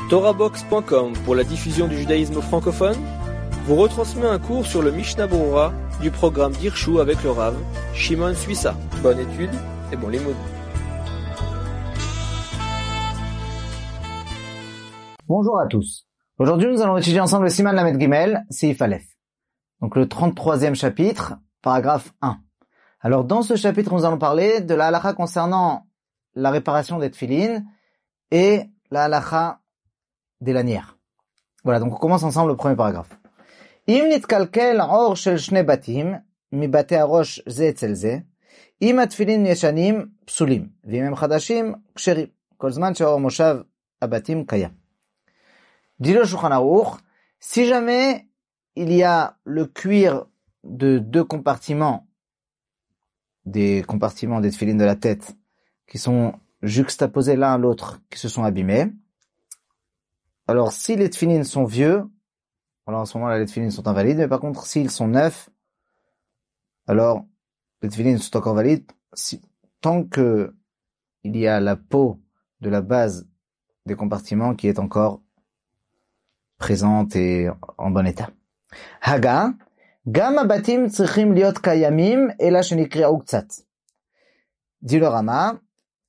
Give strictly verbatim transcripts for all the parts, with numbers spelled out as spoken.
Torahbox point com pour la diffusion du judaïsme francophone vous retransmet un cours sur le Mishnah Berurah du programme d'Hirshu avec le Rav Shimon Suissa. Bonne étude et bon limoud. Bonjour à tous. Aujourd'hui, nous allons étudier ensemble le Siman Lamed Gimel, Seif Aleph. Donc le trente-troisième chapitre, paragraphe un. Alors dans ce chapitre, nous allons parler de la halakha concernant la réparation des tefilines et la halakha des lanières. Voilà, donc on commence ensemble le premier paragraphe. Im nitkalkel or shel shne batim mi bate harosh ze etzel ze im atfilin yeshanim psulim v'im hem chadashim ksherim kol zman she'or moshav habatim kayam. Dit le Shulchan Aruch, si jamais il y a le cuir de deux compartiments, des compartiments des tefilines de la tête, qui sont juxtaposés l'un à l'autre, qui se sont abîmés, alors si les tefilines sont vieux, alors en ce moment-là les tefilines sont invalides, mais par contre s'ils sont neufs, alors les tefilines sont encore valides, si, tant que il y a la peau de la base des compartiments qui est encore présente et en bon état. Haga, gam habatim tzrichim liot kayamim ela shenikre'u ktsat. Dit le Rama,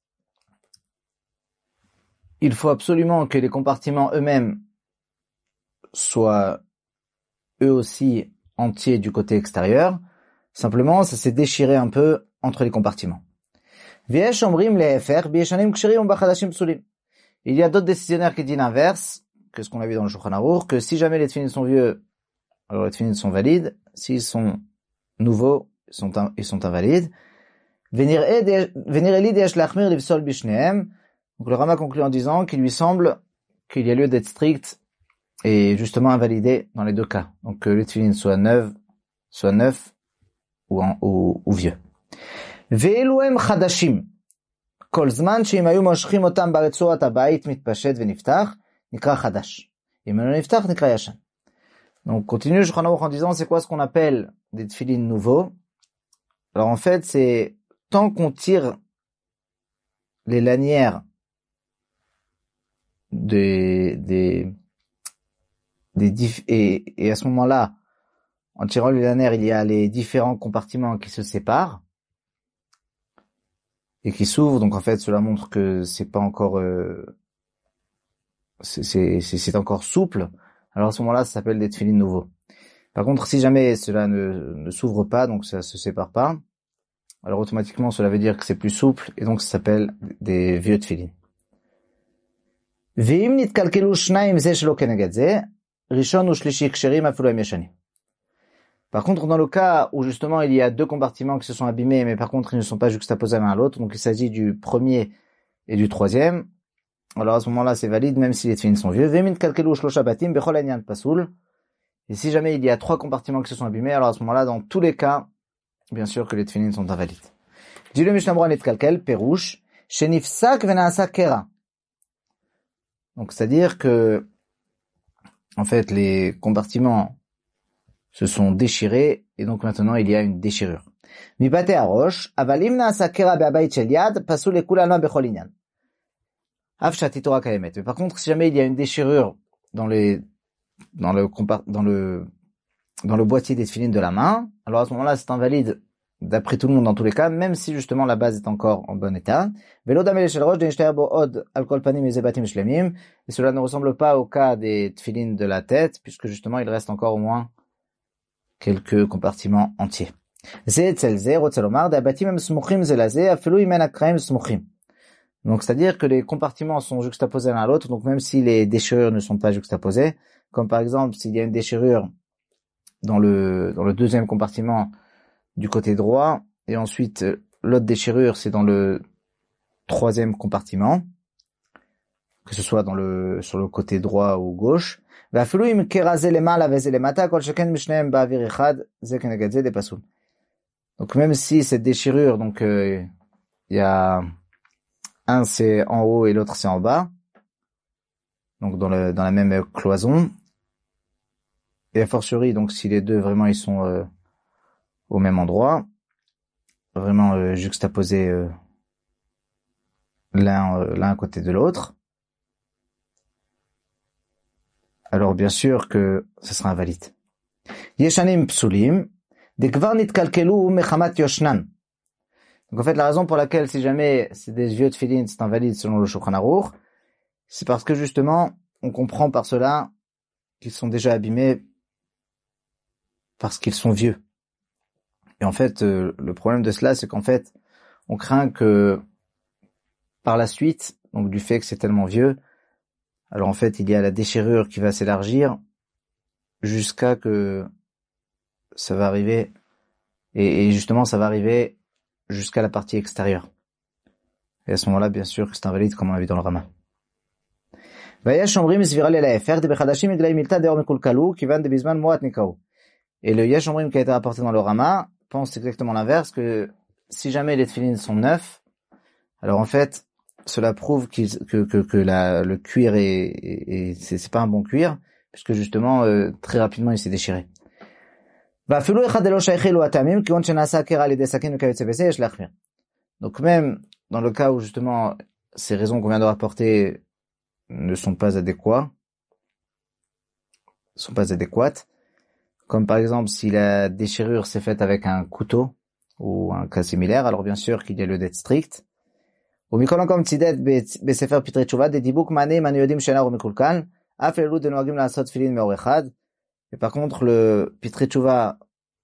il faut absolument que les compartiments eux-mêmes soient eux aussi entiers du côté extérieur. Simplement, ça s'est déchiré un peu entre les compartiments. V'yesh omrim le'efer b'yeshanim ksherim u'bachadashim psulim. Il y a d'autres décisionnaires qui disent l'inverse, que ce qu'on a vu dans le Shulchan Aruch, que si jamais les tefilines sont vieux, alors les tefilines sont valides. S'ils sont nouveaux, ils sont, in, ils sont invalides. Venir eli de'esh lachmir livsol bishnehem. Donc le Rama conclut en disant qu'il lui semble qu'il y a lieu d'être strict et justement invalidé dans les deux cas. Donc que les tefilines soient neuves, soient neufs ou, en, ou, ou vieux. Ve'eluhem chadashim. Kol zman she'im hayu moshchim otam baretzurat habayit mitpashet v'niftach nikra chadash. Im lo niftach nikra yashan. Donc continue le Shulchan Aruch en disant c'est quoi ce qu'on appelle des tefilines nouveaux. Alors en fait c'est tant qu'on tire les lanières des des des dif- et, et à ce moment-là, en tirant les lanières, il y a les différents compartiments qui se séparent et qui s'ouvrent. Donc en fait, cela montre que c'est pas encore euh, c'est, c'est c'est c'est encore souple. Alors à ce moment-là, ça s'appelle des tefilines nouveaux. Par contre, si jamais cela ne ne s'ouvre pas, donc ça se sépare pas, alors automatiquement cela veut dire que c'est plus souple et donc ça s'appelle des vieux tefilines. Ve'im nitkalkelu shnayim ze shelo keneged ze rishon u shlishi ksherim afilu hem yeshanim. Par contre, dans le cas où justement il y a deux compartiments qui se sont abîmés, mais par contre ils ne sont pas juxtaposés l'un à l'autre, donc il s'agit du premier et du troisième, alors à ce moment-là c'est valide même si les tefilines sont vieux. Ve'im nitkalkelu shlosha batim bechol hanyan pasul. Et si jamais il y a trois compartiments qui se sont abîmés, alors à ce moment-là, dans tous les cas, bien sûr que les tefilines sont invalides. Dit le Mishnah Berurah nitkalkel, perouche, shenifsak vena'asa kera. Donc, c'est-à-dire que, en fait, les compartiments se sont déchirés, et donc maintenant, il y a une déchirure. Mi bate harosh, avalim na'asa kera be'abayit shel yad, pasul lekulano bechol inyan. Af shati Torah kayemet. Mais par contre, si jamais il y a une déchirure dans les, dans le, dans le, dans le boîtier des tefilines de la main, alors à ce moment-là, c'est invalide d'après tout le monde dans tous les cas, même si justement la base est encore en bon état. Et cela ne ressemble pas au cas des tefilines de la tête, puisque justement il reste encore au moins quelques compartiments entiers. Donc c'est-à-dire que les compartiments sont juxtaposés l'un à l'autre, donc même si les déchirures ne sont pas juxtaposées, comme par exemple s'il y a une déchirure dans le dans le deuxième compartiment du côté droit, et ensuite l'autre déchirure c'est dans le troisième compartiment, que ce soit dans le sur le côté droit ou gauche. Donc même si cette déchirure, donc euh, il y a un c'est en haut et l'autre c'est en bas, donc dans le dans la même cloison, et a fortiori donc si les deux vraiment ils sont euh, au même endroit, vraiment euh, juxtaposés euh, l'un euh, l'un à côté de l'autre, alors bien sûr que ça sera invalide. Yeshanim psulim, dekvar nitkalkelu mechamat yoshnan. Donc en fait, la raison pour laquelle, si jamais c'est des vieux tefilin, c'est invalide selon le Shulchan Aruch, c'est parce que justement, on comprend par cela qu'ils sont déjà abîmés parce qu'ils sont vieux. Et en fait, euh, le problème de cela, c'est qu'en fait, on craint que par la suite, donc du fait que c'est tellement vieux, alors en fait, il y a la déchirure qui va s'élargir jusqu'à que ça va arriver, et, et justement, ça va arriver jusqu'à la partie extérieure. Et à ce moment-là, bien sûr, que c'est invalide, comme on l'a vu dans le Rama. Et le Yesh Omrim qui a été rapporté dans le Rama pense exactement l'inverse, que si jamais les tefilines sont neufs, alors en fait, cela prouve qu'ils, que, que, que la, le cuir est, est, est c'est, c'est pas un bon cuir, puisque justement, euh, très rapidement, il s'est déchiré. Donc même dans le cas où justement ces raisons qu'on vient de rapporter ne sont pas adéquats, sont pas adéquates, comme par exemple si la déchirure s'est faite avec un couteau ou un cas similaire, alors bien sûr qu'il y a le det strict. Et par contre le Pitrei Tshuva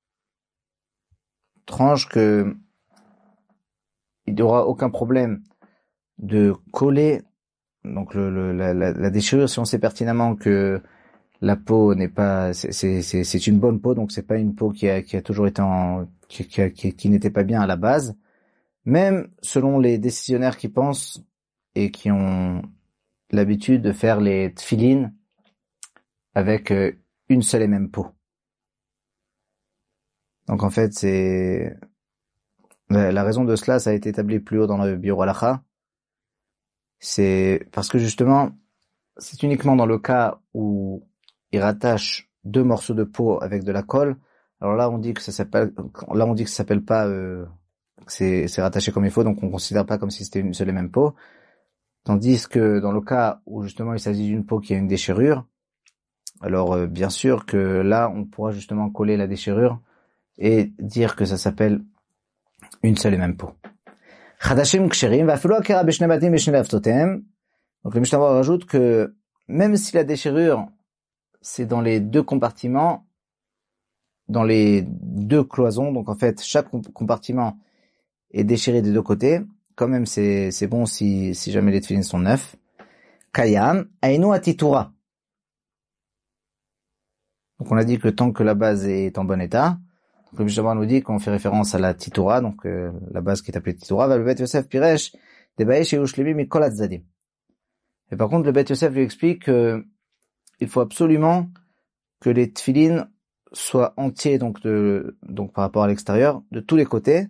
tranche que il n'y aura aucun problème de coller donc le, le la, la, la déchirure si on sait pertinemment que la peau n'est pas c'est c'est c'est, c'est une bonne peau, donc c'est pas une peau qui a qui a toujours été en qui qui, qui, qui n'était pas bien à la base, même selon les décisionnaires qui pensent et qui ont l'habitude de faire les tefilines avec une seule et même peau. Donc en fait, c'est la, la raison de cela, ça a été établi plus haut dans le Biur Halacha. C'est parce que justement, c'est uniquement dans le cas où il rattache deux morceaux de peau avec de la colle. Alors là, on dit que ça s'appelle, là on dit que ça s'appelle pas, euh, que c'est, c'est rattaché comme il faut, donc on considère pas comme si c'était une seule et même peau. Tandis que dans le cas où justement il s'agit d'une peau qui a une déchirure, alors euh, bien sûr que là on pourra justement coller la déchirure et dire que ça s'appelle une seule et même peau. Chadashim ksherim va'afilu akera b'shnei batim b'shnei laftotem. Donc le Mishnah rajoute que même si la déchirure c'est dans les deux compartiments, dans les deux cloisons, donc en fait chaque compartiment est déchiré des deux côtés, quand même c'est c'est bon si si jamais les tefilines sont neufs. Kayam ainu atitura. Donc on a dit que tant que la base est en bon état, donc le Mishnah nous dit qu'on fait référence à la titura, donc euh, la base qui est appelée titura, va le Bet Yosef Piresh debaye chez Ushlemi mikol hatzadim. Et par contre le Bet Yosef lui explique que il faut absolument que les tefilines soient entiers, donc de donc par rapport à l'extérieur, de tous les côtés.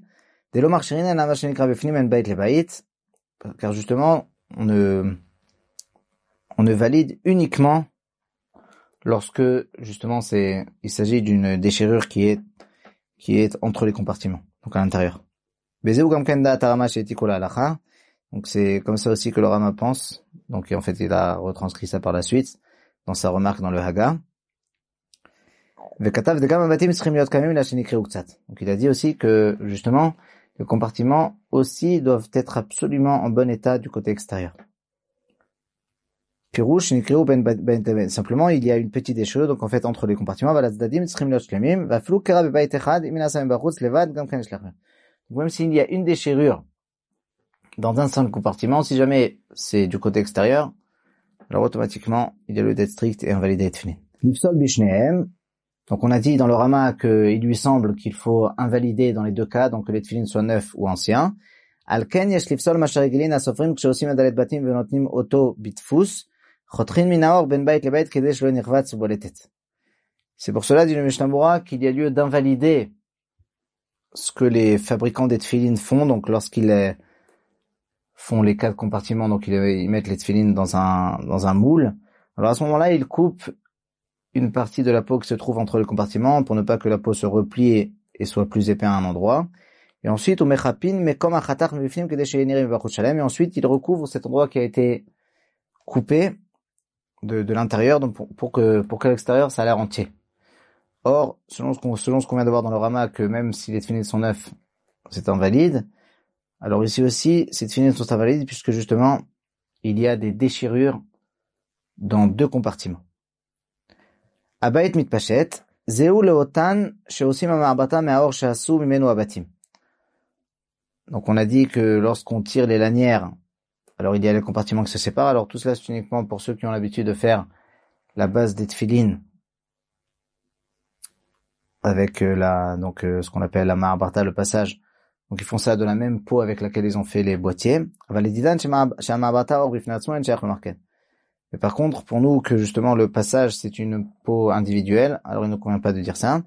Car justement, on ne on ne valide uniquement lorsque justement c'est il s'agit d'une déchirure qui est qui est entre les compartiments, donc à l'intérieur. Donc c'est comme ça aussi que le Rama pense. Donc en fait il a retranscrit ça par la suite dans sa remarque dans le Haga. Donc il a dit aussi que justement les compartiments aussi doivent être absolument en bon état du côté extérieur. Pirouche, simplement il y a une petite déchirure, donc en fait entre les compartiments, même s'il y a une déchirure dans un seul compartiment, si jamais c'est du côté extérieur, alors automatiquement il y a le det strict et invalidé fini. Donc on a dit dans le Rama qu'il lui semble qu'il faut invalider dans les deux cas, donc que les tefilines soient neufs ou anciens. Alken yesh lifsol ma sheregilin asofrim kshosim adalet batim venotnim oto bitfus chotrin minaor ben bait lebait kedei shelo nirvatz boletet. C'est pour cela, dit le Mishnah Berurah, qu'il y a lieu d'invalider ce que les fabricants des tefilines font, donc lorsqu'ils font les quatre compartiments, donc ils mettent les tefilines dans un dans un moule. Alors à ce moment-là, ils coupent une partie de la peau qui se trouve entre les compartiments pour ne pas que la peau se replie et soit plus épais à un endroit. Et ensuite, mais comme un khatar et ensuite il recouvre cet endroit qui a été coupé de, de l'intérieur, donc pour, pour que, pour que l'extérieur, ça a l'air entier. Or, selon ce qu'on, selon ce qu'on vient de voir dans le Rama, que même si les tefilines sont neufs, c'est invalide. Alors ici aussi, ces tefilines sont invalides puisque justement, il y a des déchirures dans deux compartiments. Abayit mitpashet, zeu leotan sheosim amarbata me'aor she'asu mimenu abatim. Donc on a dit que lorsqu'on tire les lanières, alors il y a les compartiments qui se séparent. Alors tout cela c'est uniquement pour ceux qui ont l'habitude de faire la base des tefilines avec euh, la donc euh, ce qu'on appelle la ma'abarta, le passage. Donc ils font ça de la même peau avec laquelle ils ont fait les boîtiers. Mais par contre, pour nous que justement le passage c'est une peau individuelle, alors il ne convient pas de dire ça.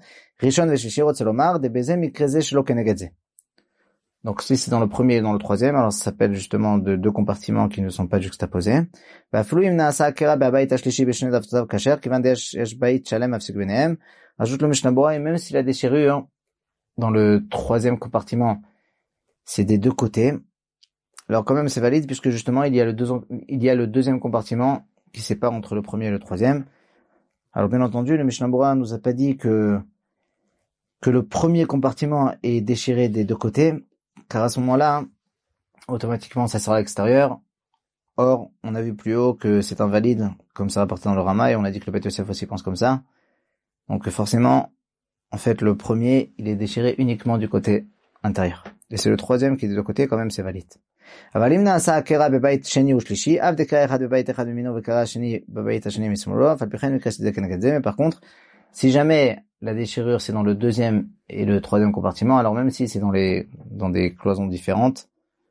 Donc si c'est dans le premier et dans le troisième, alors ça s'appelle justement de deux compartiments qui ne sont pas juxtaposés. Ajoute le Mishnah Bora, et même si la déchirure dans le troisième compartiment, c'est des deux côtés, alors quand même c'est valide puisque justement il y a le, deux, il y a le deuxième compartiment qui sépare entre le premier et le troisième. Alors bien entendu, le Mishnah Bora nous a pas dit que que le premier compartiment est déchiré des deux côtés, car à ce moment-là, automatiquement ça sera à l'extérieur. Or, on a vu plus haut que c'est invalide, comme ça rapporté dans le Rama, et on a dit que le Beit Yosef aussi pense comme ça. Donc forcément, en fait, le premier, il est déchiré uniquement du côté intérieur. Et c'est le troisième qui est de l'autre côté, quand même, c'est valide. Mais par contre, si jamais la déchirure c'est dans le deuxième et le troisième compartiment, alors même si c'est dans les dans des cloisons différentes,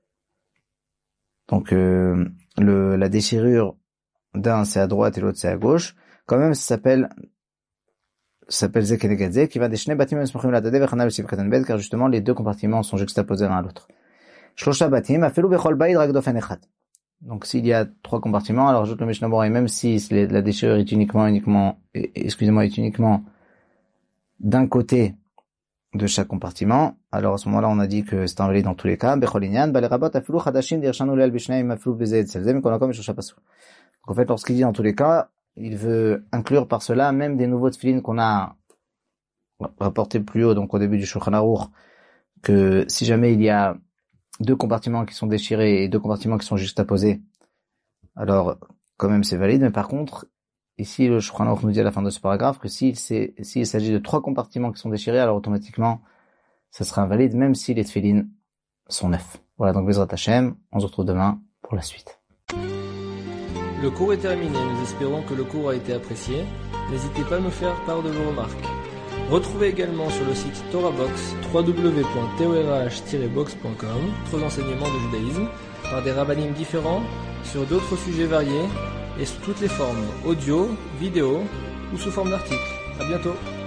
donc euh, le la déchirure d'un c'est à droite et l'autre c'est à gauche, quand même ça s'appelle ça s'appelle Zekenegadze, qui va déchaîner batim esmochim la dade vechana b'sif katan bet, car justement les deux compartiments sont juxtaposés l'un à l'autre. Shlosha batim afelu bechol bayit rak dofen echad. Donc s'il y a trois compartiments, alors ajoute le Mishnah Bora, et même si la déchirure est uniquement uniquement excusez-moi est uniquement d'un côté de chaque compartiment, alors à ce moment-là on a dit que c'est invalide dans tous les cas. Bechol inyan balerabot afelu chadashin dirshanu le'al b'shneim afelu b'zeh etzelzem konakom shlosha pasuk. Donc en fait lorsqu'il dit dans tous les cas, il veut inclure par cela même des nouveaux tefilines qu'on a rapportés plus haut, donc au début du Shulchan Aruch, que si jamais il y a deux compartiments qui sont déchirés et deux compartiments qui sont juxtaposés, alors quand même c'est valide. Mais par contre, ici le Shulchan Aruch nous dit à la fin de ce paragraphe que s'il, s'il s'agit de trois compartiments qui sont déchirés, alors automatiquement ça sera invalide même si les tefilines sont neufs. Voilà, donc Bezrat Hashem, on se retrouve demain pour la suite. Le cours est terminé, nous espérons que le cours a été apprécié. N'hésitez pas à nous faire part de vos remarques. Retrouvez également sur le site TorahBox w w w point torah tiret box point com d'autres enseignements de judaïsme par des rabbanim différents sur d'autres sujets variés et sous toutes les formes audio, vidéo ou sous forme d'articles. À bientôt.